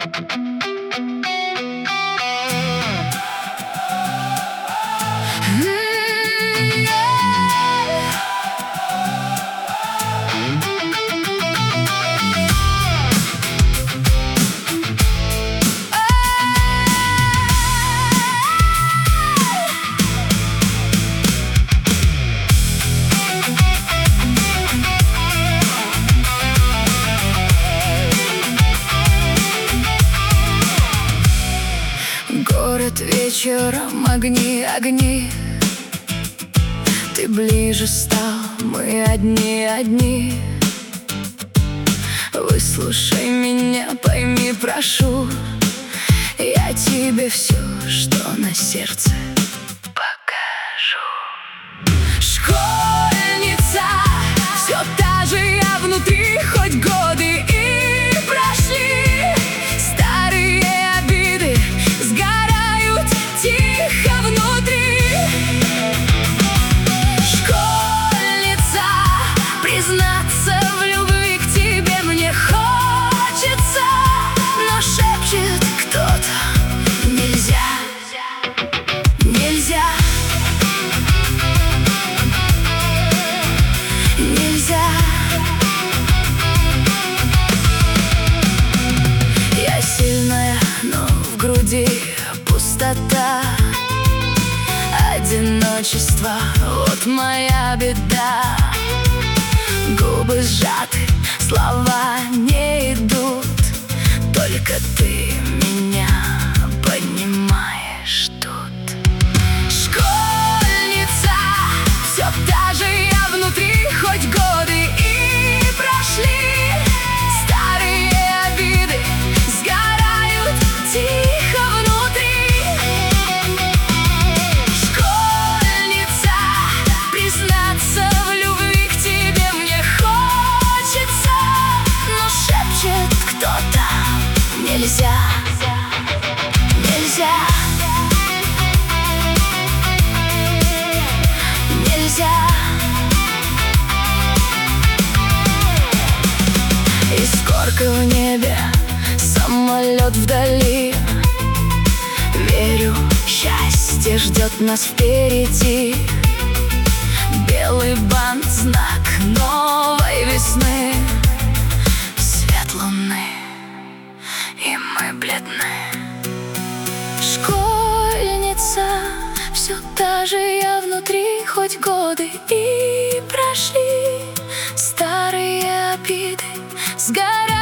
Город вечером, огни, огни. Ты ближе стал, мы одни, одни. Выслушай меня, пойми, прошу. Я тебе все, что на сердце покажу. Школьница, все та же я внутри, хоть годы и прошли. Старые обиды сгорают тихо внутри. Школьница, признаться в любви к тебе мне хочется, но шепчет кто-то: нельзя, нельзя, нельзя. Я сильная, но в груди пустота, одиночество, вот моя беда. Губы сжаты, слова не идут, только ты меня понимаешь тут. Школьница, все та же я внутри, хоть годы и прошли. Старые обиды сгорают тихо внутри. Школьница, признаться в любви к тебе мне хочется, но шепчет кто-то: нельзя, нельзя, нельзя. Искорка в небе, самолет вдали. Верю, счастье ждет нас впереди. Белый бант — знак новой весны. Свет луны, и мы бледны. Школьница, все та же я внутри, хоть годы и прошли. Старые обиды сгорают